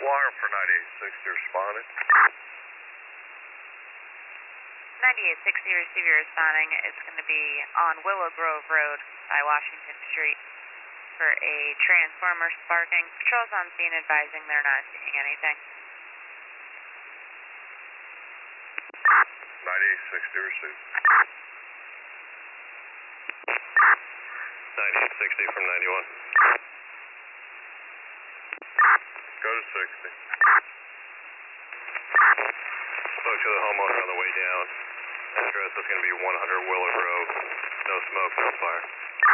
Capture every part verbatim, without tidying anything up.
Wire for ninety-eight sixty responding. ninety-eight sixty receiver responding. It's going to be on Willow Grove Road by Washington Street for a transformer sparking. Patrol's on scene advising they're not seeing anything. ninety-eight sixty receive. ninety-eight sixty from ninety-one. Go to sixty. Spoke to the homeowner on the way down. Address is going to be one hundred Willow Grove. No smoke, no fire.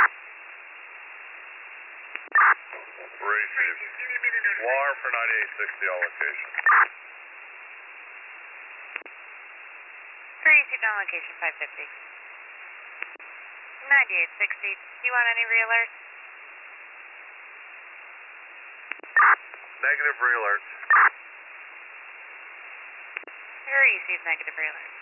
Receive. Wire for ninety-eight sixty on location. Three received on location, five fifty. ninety-eight sixty, do you want any re-alerts? Negative re-alerts. Three received negative re-alerts.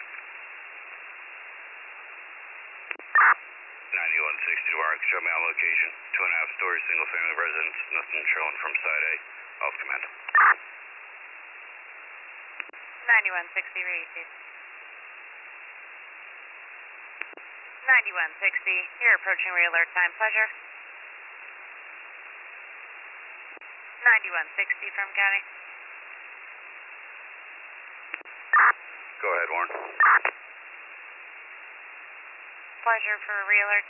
ninety-one sixty to our show me on location. Two and a half story single family residence. Nothing showing from side A. Off command. ninety-one sixty received. ninety-one sixty, you're approaching re-alert time. Pleasure. ninety-one sixty from County. Go ahead, Warren. Pleasure for re-alert.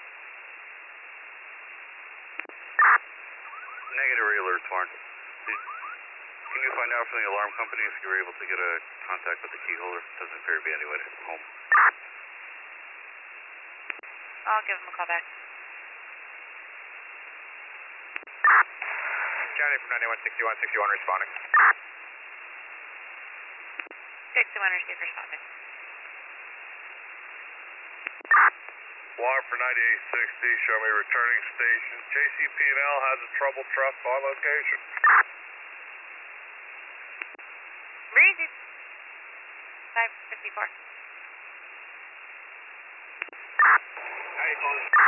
Negative re-alerts, Warren. Did, can you find out from the alarm company if you were able to get a contact with the key holder? Doesn't appear to be anybody home. I'll give him a call back. County from ninety-one sixty-one, sixty-one responding. sixty-one receive responding. Wire for ninety-eight sixty, show me returning station. J C P and L has a trouble truck on location. Receive. five fifty-four. How you calling?